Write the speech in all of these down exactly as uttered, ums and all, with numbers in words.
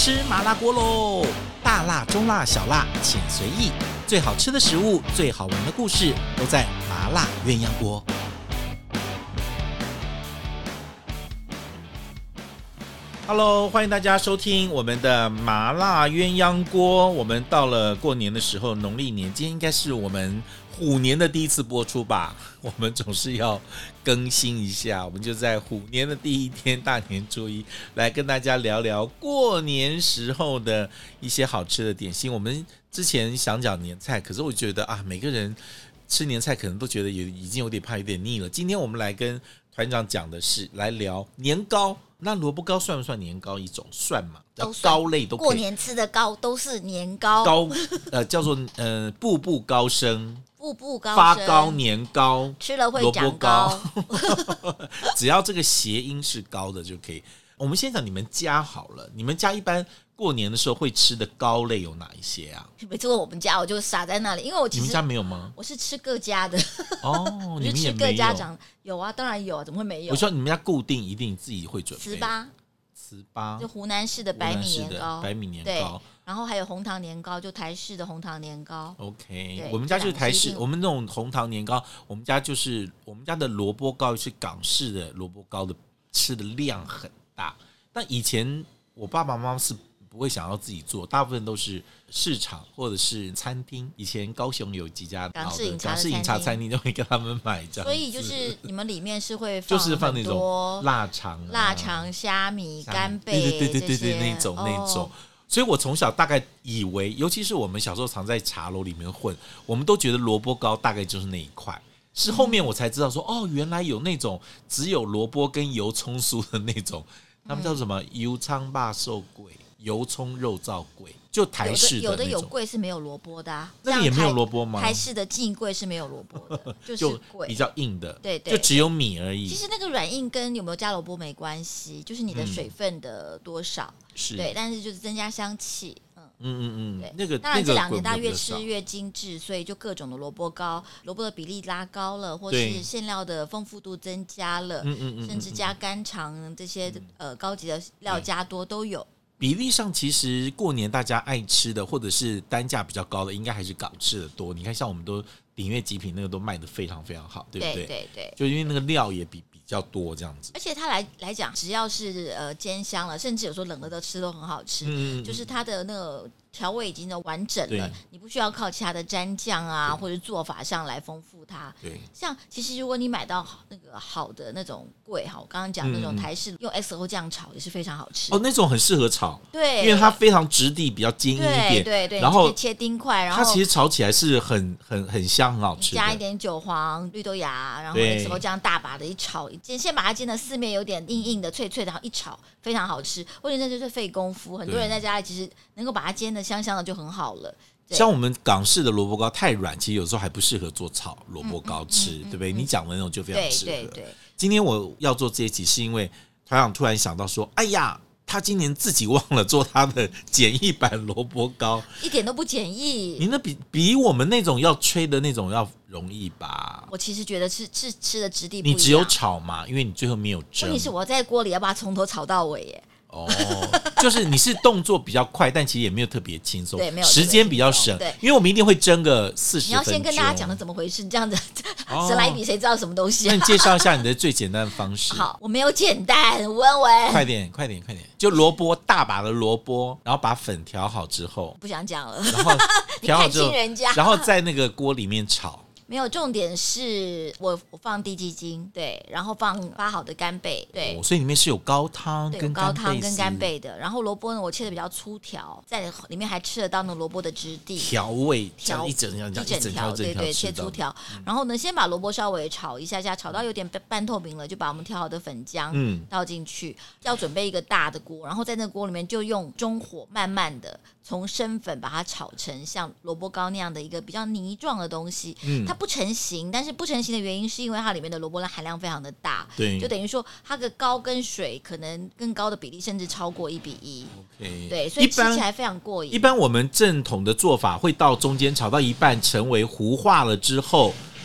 吃麻辣锅喽！大辣、中辣、小辣，请随意。最好吃的食物，最好玩的故事，都在麻辣鸳鸯锅。Hello， 欢迎大家收听我们的麻辣鸳鸯锅。我们到了过年的时候，农历年，今天应该是我们虎年的第一次播出吧？我们总是要更新一下，我们就在虎年的第一天，大年初一，来跟大家聊聊过年时候的一些好吃的点心。我们之前想讲年菜，可是我觉得啊，每个人吃年菜可能都觉得有已经有点怕有点腻了。今天我们来跟团长讲的是来聊年糕。那萝卜糕算不算年糕一种？算嘛， 都糕类都可以。 过年吃的糕都是年糕， 糕呃叫做呃步步高升， 步步高升， 发糕、年糕， 吃了会长高。 只要这个谐音是高的就可以。我们先讲你们家好了，你们家一般过年的时候会吃的糕类有哪一些啊？ 每次问我们家，我就傻在那里，因为我其实你们家没有吗？ 我是吃各家的哦，你们也没有？ 我是吃各家长有啊，当然有啊，怎么会没有？ 我说你们家固定一定自己会准备。 糍粑， 糍粑就湖南式的白米年糕， 白米年糕， 然后还有红糖年糕，就台式的红糖年糕。 OK， 我们家就是台式，我们那种红糖年糕，我们家就是我们家的萝卜糕是港式的萝卜糕的，吃的量很大。但以前我爸爸妈妈是不会想要自己做，大部分都是市场或者是餐厅。以前高雄有几家港式饮茶港式饮茶餐厅，就会跟他们买这样。 所以就是你们里面是会放就是放那种腊肠、啊、 腊肠、虾米、干贝， 对对对对对对，那种、哦、那种。所以我从小大概以为，尤其是我们小时候常在茶楼里面混，我们都觉得萝卜糕大概就是那一块。是后面我才知道说，哦，原来有那种只有萝卜跟油葱酥的那种。他们叫什么？油葱肉燥粿，油葱肉燥粿，就台式的有的有的有粿是没有萝卜的啊， 那也没有萝卜吗？ 台式的劲粿是没有萝卜的，就是粿比较硬的， 对对， 就只有米而已。 其实那个软硬跟有没有加萝卜没关系，就是你的水分的多少，嗯、 是对，但是就是增加香气。 嗯嗯嗯，那个当然这两年大家越吃越精致，所以就各种的萝卜糕，萝卜的比例拉高了，或是馅料的丰富度增加了，嗯嗯嗯，甚至加干肠这些、嗯、呃高级的料加多都有。 比例上，其实过年大家爱吃的，或者是单价比较高的，应该还是港式的多。你看，像我们都鼎悦极品那个都卖得非常非常好，对不对？ 对对对， 就因为那个料也比比较多这样子。 而且它来来讲，只要是呃煎香了，甚至有时候冷了的吃都很好吃。嗯，就是它的那个调味已经完整了，你不需要靠其他的蘸酱啊或者做法上来丰富它。 对， 像其实如果你买到那个好的那种粿哈，我刚刚讲那种台式、嗯、用 X O 酱炒也是非常好吃。 哦，那种很适合炒， 对， 因为它非常质地比较坚硬一点， 对对对， 然后切丁块，然后它其实炒起来是很很很香，很好吃的。 加一点韭黄、绿豆芽，然后 X O 酱大把的一炒，先把它煎的四面有点硬硬的、脆脆的，然后一炒非常好吃。我觉得那就是费功夫，很多人在家里其实能够把它煎的香香的就很好了。 像我们港式的萝卜糕太软，其实有时候还不适合做炒萝卜糕吃，嗯嗯嗯嗯、对不对？你讲的那种就非常适合。 对对对。 今天我要做这一集，是因为团长突然想到说，哎呀，他今年自己忘了做他的简易版萝卜糕， 一点都不简易。 你那比比我们那种要吹的那种要容易吧？ 我其实觉得是是吃的质地不一样。 你只有炒嘛，因为你最后没有蒸。 问题是我在锅里要把它从头炒到尾耶。 哦，就是你是动作比较快，但其实也没有特别轻松， 对，没有时间比较省， 对， 因为我们一定会蒸个四十分钟。 你要先跟大家讲的怎么回事，这样子谁来一笔谁知道什么东西、啊。 那你介绍一下你的最简单的方式。 好，我没有简单，温文， 快点，快点，快点，就萝卜大把的萝卜，然后把粉调好之后， 不想讲了， 然后调好之后， 人家然后在那个锅里面炒。 没有，重点是我我放低鸡精，对，然后放发好的干贝，对、 哦，所以里面是有高汤跟高汤跟干贝的。然后萝卜呢，我切的比较粗条，在里面还吃得到那萝卜的质地， 调味调一整条一整条，对对，切粗条。嗯、然后呢，先把萝卜稍微炒一下下，炒到有点半透明了，就把我们调好的粉浆倒进去。嗯、要准备一个大的锅，然后在那个锅里面就用中火慢慢的从生粉把它炒成像萝卜糕那样的一个比较泥状的东西。嗯，它不成形，但是不成形的原因是因为它里面的萝卜的含量非常的大， 对， 就等于说它的高跟水可能更高的比例甚至超过一比一。 OK， 对，所以吃起来非常过瘾。 一般我们正统的做法会到中间炒到一半成为糊化了之后，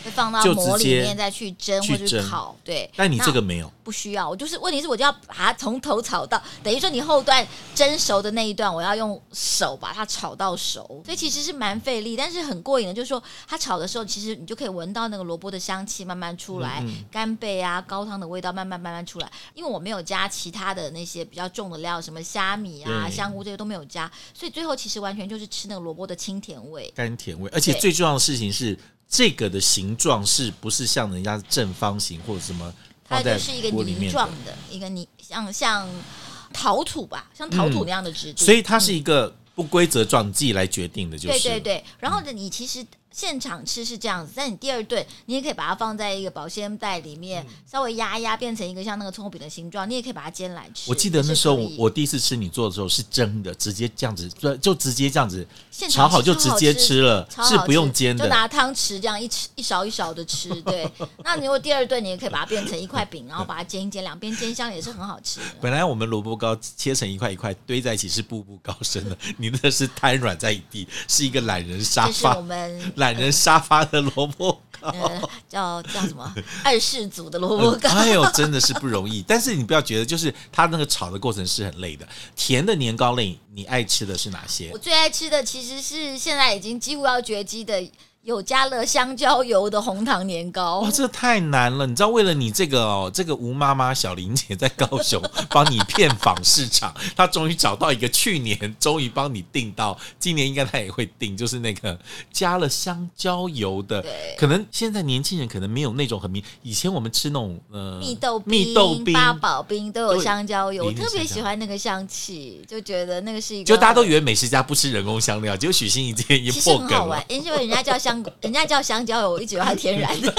会放到模里面再去蒸或者是烤。对， 但你这个没有， 不需要。我就是问题是，我就要把它从头炒到，等于说你后段蒸熟的那一段，我要用手把它炒到熟，所以其实是蛮费力，但是很过瘾的。就是说，它炒的时候，其实你就可以闻到那个萝卜的香气慢慢出来，嗯、干贝啊、高汤的味道慢慢慢慢出来。因为我没有加其他的那些比较重的料，什么虾米啊、香菇这些都没有加，所以最后其实完全就是吃那个萝卜的清甜味、 甘甜味。而且最重要的事情是，这个的形状是不是像人家正方形或者什么？ 它就是一个泥状的，一个泥像像陶土吧，像陶土那样的质地、 嗯，所以它是一个不规则状，你自己来决定的，就是。 对对对，然后呢，你其实现场吃是这样子，但你第二顿你也可以把它放在一个保鲜袋里面，嗯、稍微压一压，变成一个像那个葱油饼的形状，你也可以把它煎来吃。 我记得那时候我第一次吃你做的时候是蒸的，直接这样子，就直接这样子炒好就直接吃了，是不用煎的， 就拿汤匙这样一吃一勺一勺的吃。对，那你如果第二顿你也可以把它变成一块饼，然后把它煎一煎，两边煎香也是很好吃的。 本来我们萝卜糕切成一块一块堆在一起是步步高升的，你那是瘫软在一地，是一个懒人沙发， 这是我们懒人沙发的萝卜糕， 呃、叫叫什么二世祖的萝卜糕、 嗯、哎呦真的是不容易。但是你不要觉得就是它那个炒的过程是很累的。甜的年糕类你爱吃的是哪些？ 我最爱吃的其实是现在已经几乎要绝迹的有加了香蕉油的红糖年糕。 哇，这太难了！你知道，为了你这个哦，这个吴妈妈小林姐在高雄帮你遍访市场，她终于找到一个去年终于帮你订到，今年应该她也会订，就是那个加了香蕉油的。可能现在年轻人可能没有那种很明，以前我们吃那种呃蜜豆冰、 蜜豆冰、 八宝冰都有香蕉油，我特别喜欢那个香气，就觉得那个是一个， 就大家都以为美食家不吃人工香料，结果许欣怡今天也破梗了。 其实很好玩，因为人家叫香。人家叫香蕉油，我一直以为它天然的。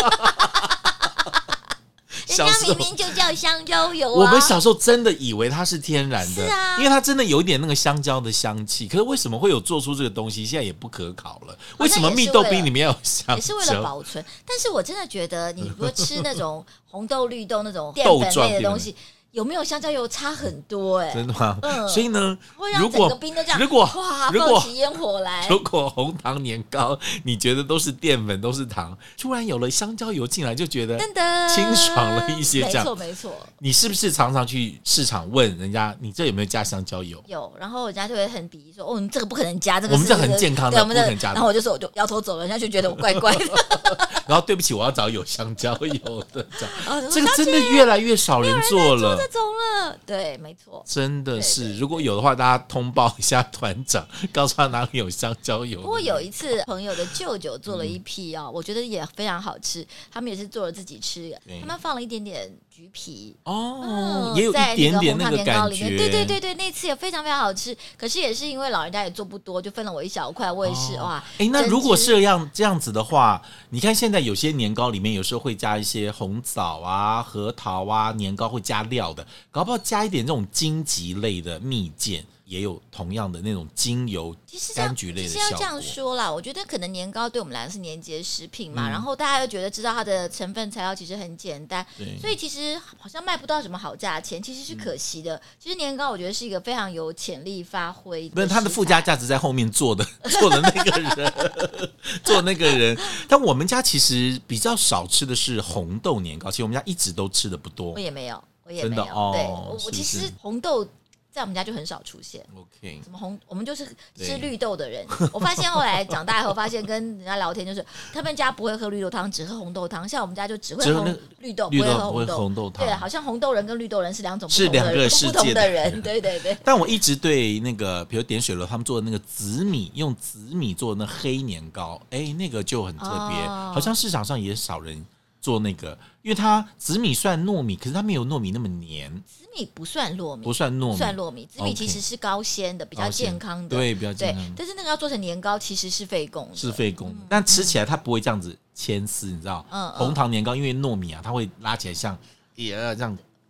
人家明明就叫香蕉油啊！ 我们小时候真的以为它是天然的， 是啊， 因为它真的有一点那个香蕉的香气。可是为什么会有做出这个东西？现在也不可考了。为什么蜜豆冰里面有香蕉？ 也是为了保存。但是我真的觉得，你如果吃那种红豆、绿豆那种淀粉类的东西。有没有香蕉油差很多哎、欸？ 真的吗？嗯，所以呢， 会让整个冰都这样， 如果哇， 如果放起烟火来， 如果红糖年糕你觉得都是淀粉都是糖，突然有了香蕉油进来，就觉得清爽了一些。这样没错没错。 你是不是常常去市场问人家，你这有没有加香蕉油？ 有，然后人家就会很鄙夷说，哦，你这个不可能加，这个我们这很健康的， 对，我们不可能加的。 然后我就说，我就摇头走了，人家就觉得我怪怪的。 然后对不起，我要找有香蕉油的。这个真的越来越少人做了， 这种了。对，没错， 真的是。如果有的话，大家通报一下团长，告诉他哪里有香蕉油。 不过有一次，朋友的舅舅做了一批哦，嗯、我觉得也非常好吃。他们也是做了自己吃，他们放了一点点橘皮哦、 嗯， 也有一点点那个感觉。 对对对对，那次也非常非常好吃。可是也是因为老人家也做不多，就分了我一小块，我也是、哦、哇。 哎，那如果是这样这样子的话，你看现在有些年糕里面有时候会加一些红枣啊、核桃啊，年糕会加料的，搞不好加一点这种荆棘类的蜜饯，也有同样的那种精油柑橘类的效果。 其实要这样说啦，我觉得可能年糕对我们来说是年节食品嘛、嗯，然后大家又觉得知道它的成分材料其实很简单，所以其实好像卖不到什么好价钱，其实是可惜的。嗯、其实年糕我觉得是一个非常有潜力发挥的， 不是它的附加价值在后面做的做的那个人做那个人。但我们家其实比较少吃的是红豆年糕，其实我们家一直都吃的不多。 我也没有。我也没有， 哦、 对我我其实红豆在我们家就很少出现。 OK， 什么红，我们就是吃绿豆的人。我发现后来长大以后，发现跟人家聊天，就是他们家不会喝绿豆汤，只喝红豆汤。像我们家就只会喝绿豆，不会喝红豆。 红豆汤， 对，好像红豆人跟绿豆人是两种不同的人，是两个世界不同的人。对对对。 但我一直对那个，比如点水楼他们做的那个紫米，用紫米做的那黑年糕，哎，那个就很特别、哦，好像市场上也少人做那个，因为它紫米算糯米，可是它没有糯米那么黏。 紫米不算糯米， 不算糯米， 算糯米。紫米其实是高纤的， okay, 比较健康的， 对，比较健康。 但是那个要做成年糕，其实是费工的， 是费工的、嗯。但吃起来它不会这样子牵丝，你知道？嗯，红糖年糕因为糯米啊，它会拉起来像也这样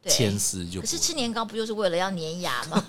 牵丝就不。 可是吃年糕不就是为了要粘牙吗？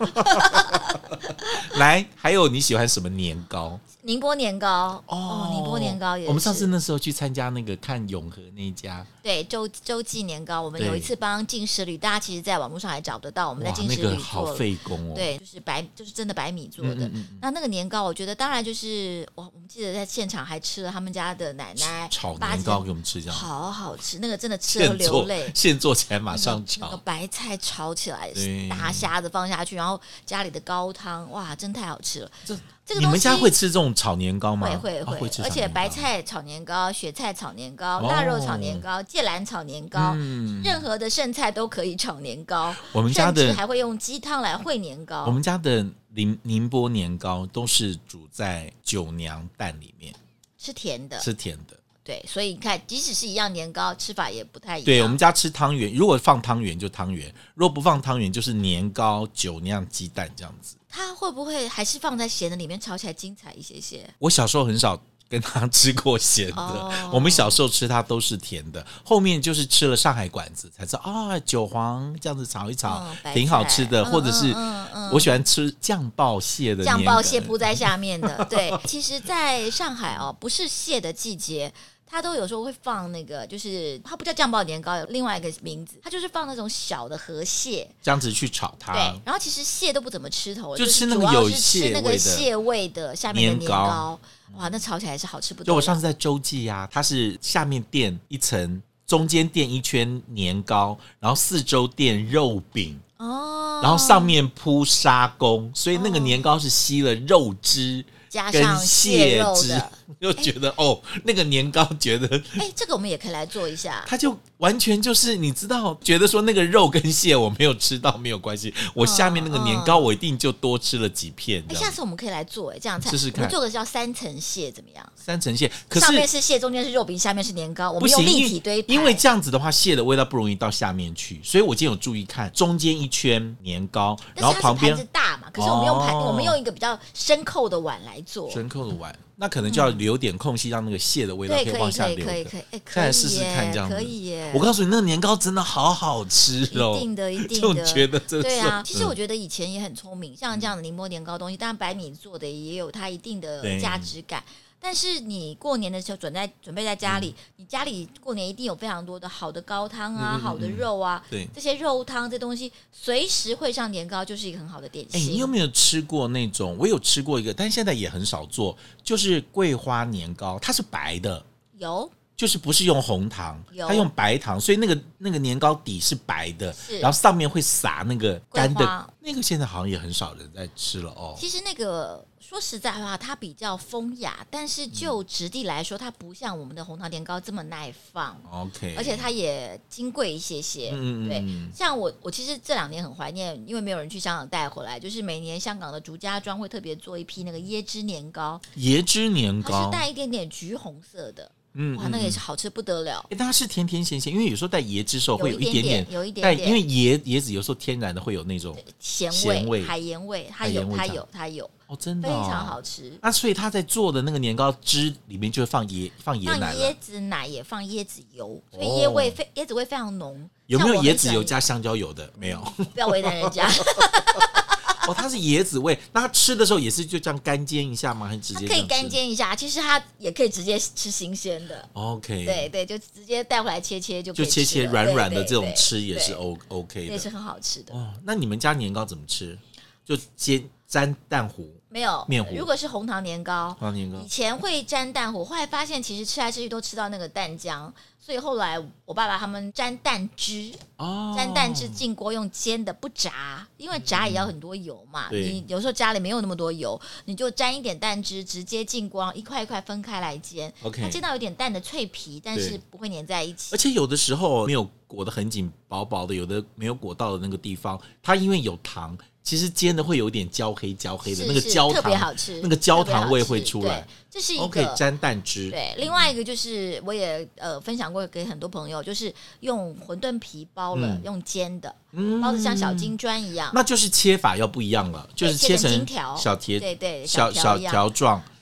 来，还有你喜欢什么年糕？ 宁波年糕 哦, 哦，宁波年糕也是。 我们上次那时候去参加那个看永和那一家， 对周周记年糕，我们有一次帮进食旅，大家其实在网络上还找得到，我们在进食旅做了， 那个好费工哦。 对，就是白，就是真的白米做的。嗯嗯嗯，那那个年糕，我觉得当然就是我我们记得在现场还吃了他们家的奶奶炒年糕给我们吃，这样好好吃，那个真的吃了流泪。 现做起来马上炒， 那个白菜炒起来，大虾子放下去，然后家里的高汤，哇，真太好吃了。这这个你们家会吃这种炒年糕吗？ 会会会， 哦、会吃， 而且白菜炒年糕、雪菜炒年糕、腊肉炒年糕、芥蓝炒年糕，嗯、任何的剩菜都可以炒年糕。 我们家的甚至还会用鸡汤来烩年糕。 我们家的宁宁波年糕都是煮在酒娘蛋里面， 是甜的， 是甜的。 对，所以你看，即使是一样年糕，吃法也不太一样。 对，我们家吃汤圆，如果放汤圆就汤圆，如果不放汤圆就是年糕、酒酿、鸡蛋这样子。 它会不会还是放在咸的里面炒起来精彩一些些？ 我小时候很少跟他吃过咸的，哦、我们小时候吃它都是甜的。后面就是吃了上海馆子才知道啊，韭黄这样子炒一炒、嗯、挺好吃的，嗯、或者是我喜欢吃酱爆蟹的酱爆蟹铺在下面的。对，其实在上海哦，不是蟹的季节。它都有时候会放那个，就是它不叫酱爆年糕，有另外一个名字，它就是放那种小的河蟹， 这样子去炒它。 对，然后其实蟹都不怎么吃头， 就吃那个有蟹味的，那个蟹味的下面的年糕，哇，那炒起来是好吃不得了。 就我上次在洲际啊，它是下面垫一层，中间垫一圈年糕，然后四周垫肉饼。哦，然后上面铺沙公，所以那个年糕是吸了肉汁。 加上蟹肉的， 就觉得、欸、哦，那个年糕觉得， 哎、欸，这个我们也可以来做一下。 它就完全就是你知道，觉得说那个肉跟蟹我没有吃到没有关系，我下面那个年糕我一定就多吃了几片。哎、 欸，下次我们可以来做哎、欸，这样菜试试看。 我们做个叫三层蟹怎么样？ 三层蟹，可是上面是蟹，中间是肉饼，下面是年糕，我们用立体堆排。 因为这样子的话，蟹的味道不容易到下面去，所以我今天有注意看，中间一圈年糕，然后旁边盘子大嘛，可是我们用盘、哦，我们用一个比较深扣的碗来做， 深扣的碗。那可能就要留点空隙，让那个蟹的味道可以往下流的。 可以可以可以， 再来试试看这样子。 可以耶！ 我告诉你，那个年糕真的好好吃哦， 一定的，一定的。 就觉得这对啊，其实我觉得以前也很聪明，像这样的宁波年糕东西，当然白米做的也有它一定的价值感。但是你过年的时候准在准备在家里、嗯，你家里过年一定有非常多的好的高汤啊、嗯嗯嗯好的肉啊， 对这些肉汤这东西随时会上年糕，就是一个很好的点心。 欸、你有没有吃过那种？我有吃过一个，但现在也很少做，就是桂花年糕，它是白的， 有。 就是不是用红糖，它用白糖，所以那个那个年糕底是白的，然后上面会撒那个干的，那个现在好像也很少人在吃了哦。 其实那个说实在话，它比较风雅，但是就质地来说，它不像我们的红糖年糕这么耐放。 OK， 而且它也金贵一些些。嗯嗯对，像我我其实这两年很怀念，因为没有人去香港带回来，就是每年香港的竹家庄会特别做一批那个椰汁年糕。 椰汁年糕， 它是带一点点橘红色的。嗯，哇，那个也是好吃不得了。 欸、但它是甜甜咸咸，因为有时候带椰汁的时候会有一点点， 有一点点， 因为椰椰子有时候天然的会有那种咸味、 味海盐味，它有，它有，它有。 哦，真的、哦、 非常好吃。 那、啊、所以他在做的那个年糕汁里面就会放椰放椰奶， 放椰子奶也放椰子油，所以椰味非椰子味非常浓。 有没有椰子油加香蕉油的？没有， 不要为难人家。 哦，它是椰子味，那它吃的时候也是就这样干煎一下吗？还是直接？ 可以干煎一下，其实它也可以直接吃新鲜的。 OK， 对对，就直接带回来切切就可以吃了， 就切切软软的这种吃也是 O OK 的， 也是很好吃的。 哦，那你们家年糕怎么吃？就煎沾蛋糊？ 没有面糊。 如果是红糖年糕， 红糖年糕以前会沾蛋糊，后来发现其实吃来吃去都吃到那个蛋浆，所以后来我爸爸他们沾蛋汁，哦，沾蛋汁进锅用煎的，不炸，因为炸也要很多油嘛。嗯、你有时候家里没有那么多油，你就沾一点蛋汁，直接进锅，一块一块分开来煎。OK， 它煎到有点蛋的脆皮，但是不会粘在一起。 而且有的时候没有裹得很紧，薄薄的，有的没有裹到的那个地方，它因为有糖。其实煎的会有点焦黑焦黑的， 是是那个焦糖特别好吃， 那个焦糖味会出来。 这是一个 OK 沾蛋汁。 对，另外一个就是我也呃分享过给很多朋友，就是用馄饨皮包了，嗯、用煎的，嗯、包的像小金砖一样。 那就是切法要不一样了，就是切成小铁， 对对， 小小条状。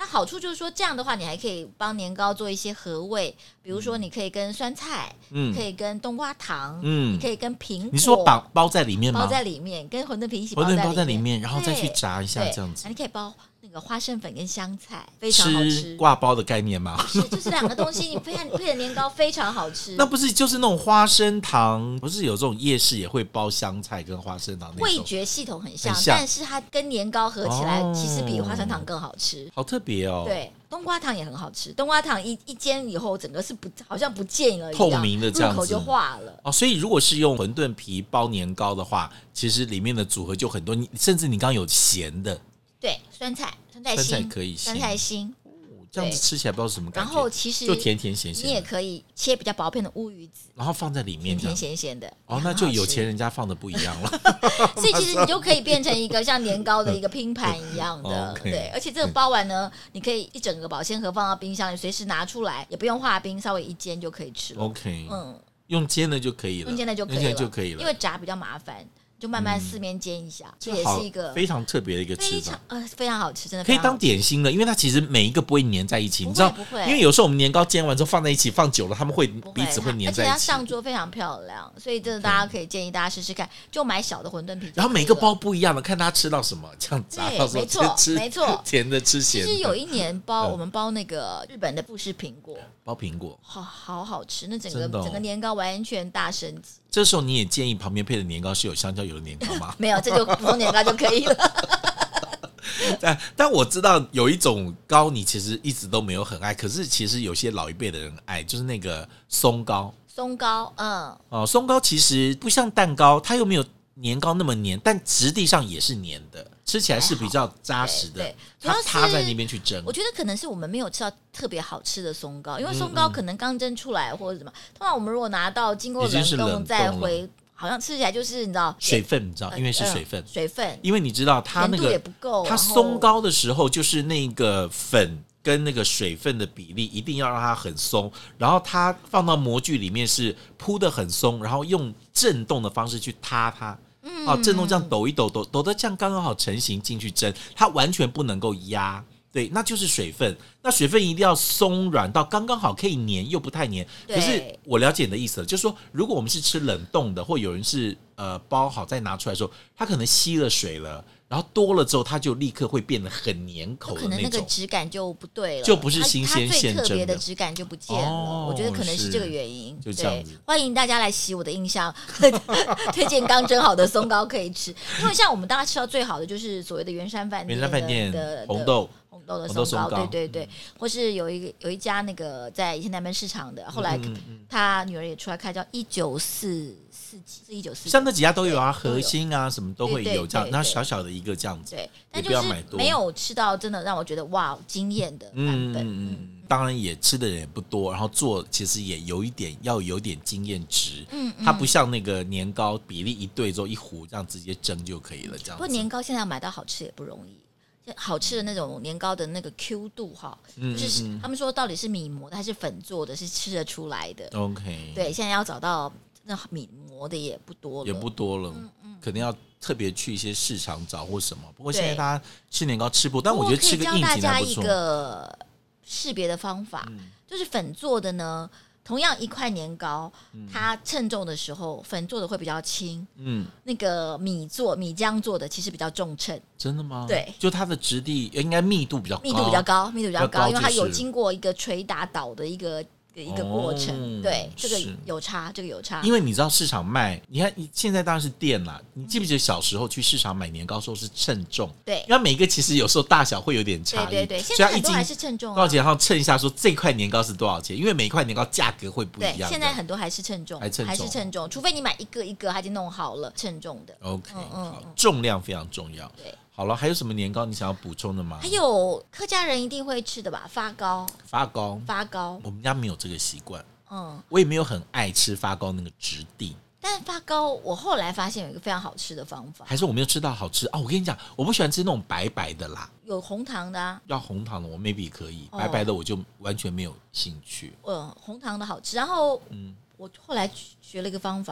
它好处就是说，这样的话，你还可以帮年糕做一些合味，比如说你可以跟酸菜，嗯，可以跟冬瓜糖，嗯，你可以跟苹果， 你说包包在里面吗？ 包在里面，跟馄饨皮一起包在里面， 馄饨包在里面，然后再去炸一下这样子。 你可以包那个花生粉跟香菜，非常好吃。 吃挂包的概念吗？ 是，就是两个东西，你配配的年糕非常好吃。 那不是就是那种花生糖？不是有这种夜市也会包香菜跟花生糖那种？ 味觉系统很像，很像但是它跟年糕合起来，哦，其实比花生糖更好吃。 好特别哦。 对。冬瓜糖也很好吃，冬瓜糖一一煎以后，整个是不好像不见了一样， 透明的这样子， 入口就化了。 哦，所以如果是用馄饨皮包年糕的话，其实里面的组合就很多，你甚至你刚刚有咸的， 对，酸菜、酸菜心， 酸菜可以， 酸菜心。 这样子吃起来不知道是什么感觉， 然后其实就甜甜咸咸， 你也可以切比较薄片的乌鱼子， 然后放在里面， 甜甜咸咸的。 哦，那就有钱人家放的不一样了。 所以其实你就可以变成一个像年糕的一个拼盘一样的，okay, 对。而且这个包完呢，你可以一整个保鲜盒放到冰箱里，随时拿出来，也不用化冰，稍微一煎就可以吃了。 OK， 嗯，用煎的就可以了， 用煎的就可以了， 用煎就可以了， 因为炸比较麻烦。就慢慢四面煎一下，嗯，这也是一个非常特别的一个吃法， 呃，非常好吃，真的可以当点心的，因为它其实每一个不会粘在一起，你知道不会？因为有时候我们年糕煎完之后放在一起放久了，他们会彼此会粘在一起，而且它上桌非常漂亮，所以真的大家可以建议大家试试看，就买小的馄饨皮， 然后每个包不一样的，看大家吃到什么，这样炸到时候没错没错， 甜的吃咸的。 其实有一年包我们包那个日本的富士苹果， 包苹果， 好好好吃，那整个整个年糕完全大升级。 这时候你也建议旁边配的年糕是有香蕉油的年糕吗？ 没有，这就普通年糕就可以了。 但但我知道有一种糕你其实一直都没有很爱，可是其实有些老一辈的人爱，就是那个松糕。 松糕，嗯， 哦，松糕其实不像蛋糕，它又没有年糕那么黏，但质地上也是黏的，吃起来是比较扎实的。 对， 它趴在那边去蒸， 我觉得可能是我们没有吃到特别好吃的松糕，因为松糕可能刚蒸出来或者什么，嗯嗯通常我们如果拿到经过冷冻再回。好像吃起来就是你知道水分，你知道，因为是水分，呃、 水分， 因为你知道它那个也不够， 它松糕的时候就是那个粉跟那个水分的比例一定要让它很松，然后它放到模具里面是铺得很松，然后用震动的方式去塌它。嗯，啊，震动这样抖一抖，抖抖的这样刚刚好成型进去蒸，它完全不能够压。对，那就是水分。那水分一定要松软到刚刚好，可以黏又不太黏。可是我了解你的意思了，就是说，如果我们是吃冷冻的，或有人是呃包好再拿出来的时候，它可能吸了水了，然后多了之后，它就立刻会变得很黏口的那种， 可能那个质感就不对了， 就不是新鲜现蒸的， 它最特别的质感就不见了。哦，我觉得可能是这个原因。 就这样子， 欢迎大家来洗我的印象，推荐刚蒸好的松糕可以吃。因为像我们大家吃到最好的就是所谓的圆山饭店， 圆山饭店的红豆。 红豆的松糕，对对对，或是有一个有一家那个在以前南门市场的，后来他女儿也出来开，叫一九四四几，是一九四， 像那几家都有啊，核心啊什么都会有这样，那小小的一个这样子， 对，但就是没有吃到真的让我觉得哇惊艳的版本。嗯嗯， 当然也吃的人也不多，然后做其实也有一点要有点经验值，嗯，它不像那个年糕比例一对之后一糊这样直接蒸就可以了，这样子。 不过年糕现在要买到好吃也不容易。好吃的那种年糕的那个 Q 度哈，嗯、就是他们说到底是米磨的还是粉做的，是吃得出来的。 OK， 对，现在要找到那米磨的也不多了， 也不多了，嗯嗯，可能要特别去一些市场找或什么。不过现在大家吃年糕吃不，但我觉得吃个应景还不错。 教大家一个识别的方法，嗯、就是粉做的呢。同样一块年糕，它称重的时候，粉做的会比较轻，嗯，那个米做米浆做的其实比较重称。 真的吗？ 对， 就它的质地应该密度比较高， 密度比较高，密度比较高，因为它有经过一个捶打捣的一个。一个过程，哦、对，这个有差，这个有差。 因为你知道市场卖，你看现在当然是店啦。你记不记得小时候去市场买年糕时候是称重？ 对， 因为每一个其实有时候大小会有点差异。 对对对，现在很多还是称重、啊。 多少钱？然后称一下说这块年糕是多少钱？因为每一块年糕价格会不一样。 对，现在很多还是称重， 还称重， 还是称重，除非你买一个一个，它已经弄好了称重的。 OK，嗯嗯好，重量非常重要。 对。 好了，还有什么年糕你想要补充的吗？ 还有客家人一定会吃的吧，发糕。 发糕， 发糕， 我们家没有这个习惯。嗯，我也没有很爱吃发糕那个质地。 但发糕，我后来发现有一个非常好吃的方法。 还是我没有吃到好吃啊！我跟你讲，我不喜欢吃那种白白的啦， 有红糖的啊。 要红糖的我 maybe 可以，哦、白白的我就完全没有兴趣。 嗯，红糖的好吃。然后，嗯，我后来学了一个方法。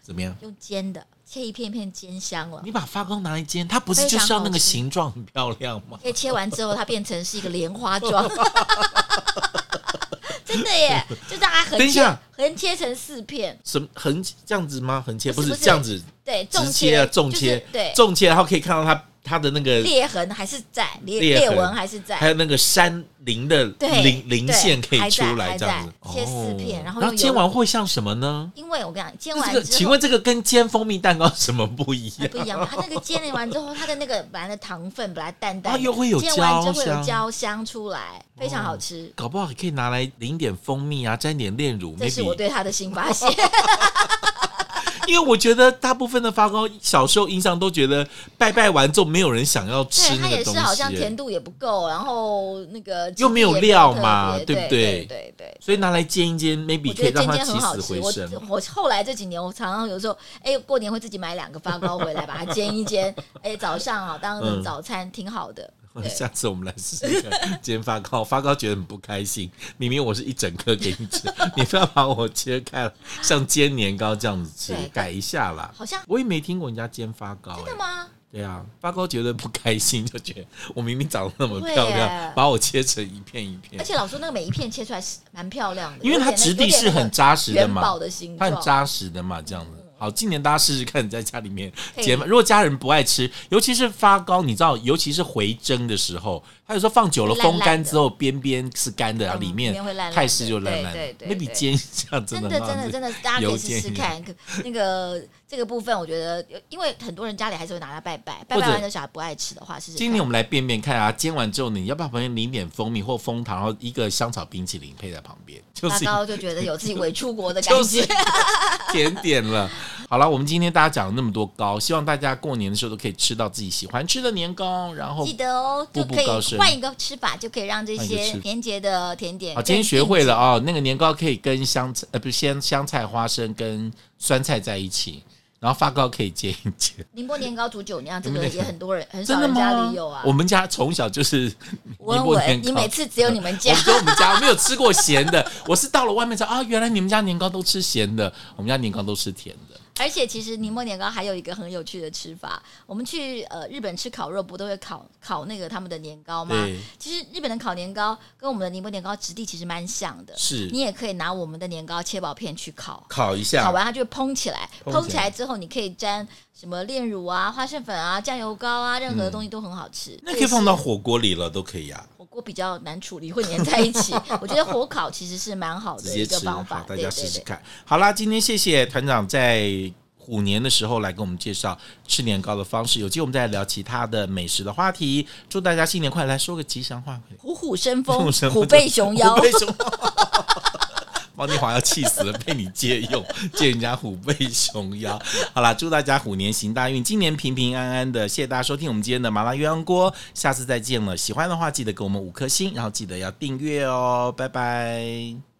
怎么样？ 用煎的，切一片片煎香了。 你把发糕拿来煎，它不是就是要那个形状很漂亮吗？ 可以切完之后，它变成是一个莲花状。真的耶，就大概横切，横切成四片。 什么横这样子吗？横切不是不是这样子， 对， 直切啊，重切， 就是、对， 重切，然后可以看到它它的那个裂痕还是在，裂裂纹还是在， 还有那个山鳞的鳞鳞线可以出来，这样子切四片，然后然后煎完会像什么呢？ 因为我跟你讲，煎完之后， 请问这个跟煎蜂蜜蛋糕什么不一样？ 不一样，它那个煎完之后，它的那个本来的糖分本来淡淡的， 又会有煎完之后会有焦香出来，非常好吃。 搞不好也可以拿来淋点蜂蜜啊，沾点炼乳。 这是我对它的新发现。 因为我觉得大部分的发糕，小时候印象都觉得拜拜完之后没有人想要吃那个东西，它也是好像甜度也不够，然后那个又没有料嘛，对不对？ 对对对， 所以拿来煎一煎 ，maybe 可以让它起死回生。 我我后来这几年，我常常有时候，哎，过年会自己买两个发糕回来，把它煎一煎，哎，早上啊当成早餐，挺好的。 下次我们来试试看煎发糕，发糕觉得很不开心，明明我是一整颗给你吃，你非要把我切开，像煎年糕这样子吃，改一下啦。 好像我也没听过人家煎发糕、欸， 真的吗？ 对啊，发糕觉得不开心，就觉得我明明长得那么漂亮，把我切成一片一片。 而且老说那个每一片切出来是蛮漂亮的， 因为它质地是很扎实的嘛， 元宝的形状， 它很扎实的嘛，这样子。好，今年大家试试看，在家里面煎。如果家人不爱吃，尤其是发糕，你知道，尤其是回蒸的时候，它有时候放久了，风干之后，边边是干的，然后里面太湿就烂烂。那比煎一下真的真的真的真的，大家可以试试看。那个这个部分，我觉得，因为很多人家里还是会拿来拜拜，拜拜完的小孩不爱吃的话，是今年我们来变变看啊，煎完之后，你要不要旁边淋点蜂蜜或蜂糖，然后一个香草冰淇淋配在旁边， 发糕就觉得有自己伪出国的感觉， 甜点了。好了，我们今天大家讲了那么多糕，希望大家过年的时候都可以吃到自己喜欢吃的年糕，然后记得哦，就可以换一个吃法，就可以让这些年节的甜点。 好，今天学会了哦，那个年糕可以跟香菜呃不是香香菜、花生跟酸菜在一起。然后发糕可以煎一煎， 宁波年糕煮酒酿，这个也很多人很少人家里有啊。 我们家从小就是宁波年糕，你每次只有你们家， 我只有我们家，我没有吃过咸的。我是到了外面才啊，原来你们家年糕都吃咸的，我们家年糕都吃甜的。 而且其实宁波年糕还有一个很有趣的吃法，我们去呃日本吃烤肉不都会烤烤那个他们的年糕吗？其实日本的烤年糕跟我们的宁波年糕质地其实蛮像的， 是你也可以拿我们的年糕切薄片去烤， 烤一下， 烤完它就会蓬起来，蓬起来之后你可以沾什么炼乳啊、花生粉啊、酱油膏啊，任何的东西都很好吃。 嗯、那可以放到火锅里了，都可以啊。 火锅比较难处理，会粘在一起。我觉得火烤其实是蛮好的一个方法， 大家试试看。好啦，今天谢谢团长在虎年的时候来跟我们介绍吃年糕的方式，有机会我们再来聊其他的美食的话题。祝大家新年快乐！来说个吉祥话， 虎虎生风，虎背熊腰。 王丽华要气死了，被你借用，借人家虎背熊腰。好啦，祝大家虎年行大运，今年平平安安的。谢谢大家收听我们今天的麻辣鸳鸯锅，下次再见了。喜欢的话记得给我们五颗星，然后记得要订阅哦，拜拜。